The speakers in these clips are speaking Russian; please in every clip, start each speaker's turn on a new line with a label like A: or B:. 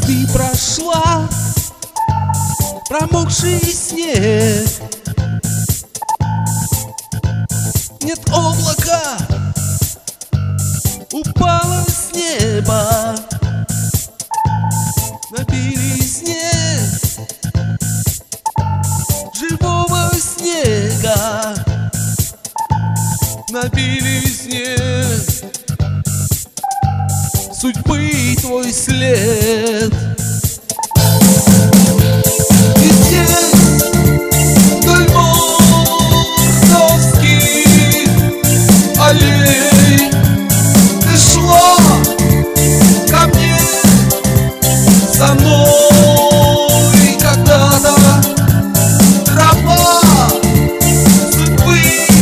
A: ты прошла промокший снег. Нет облака, упало с неба на белизне живого снега, на белизне судьбы твой след. И здесь вдоль мордовских аллей ты шла ко мне со мной когда-то. Тропа судьбы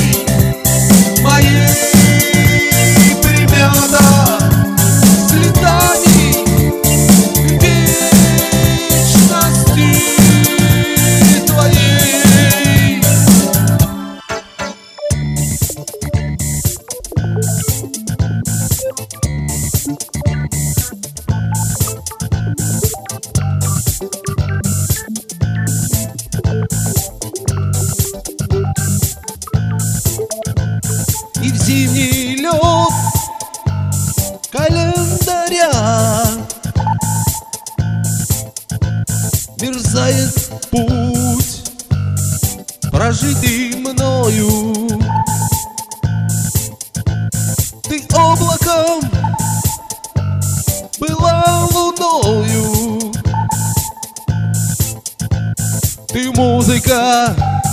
A: моей примята следами вечности твоей. И в зимний лед календаря мерзает путь, прожитый мною. Ты облаком была луною, ты музыка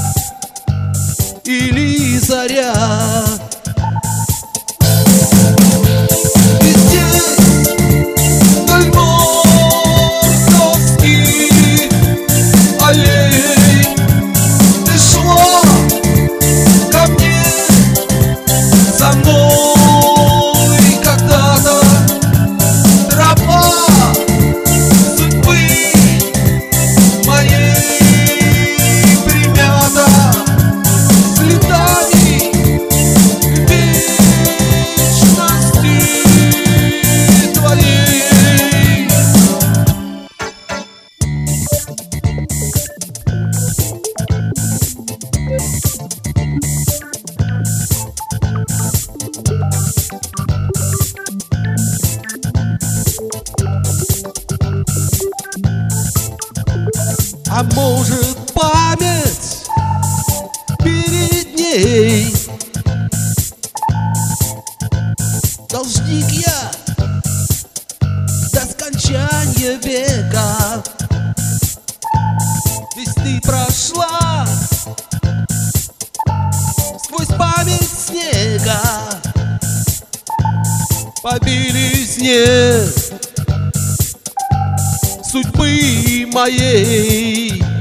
A: или заря. И здесь вдоль мордовских аллей ты шла ко мне со мной когда-то. Тропа судьбы моей примята следами вечности твоей. А может, память перед ней? Должник я до скончания века. Ведь ты прошла сквозь память снега по белизне судьбы моей.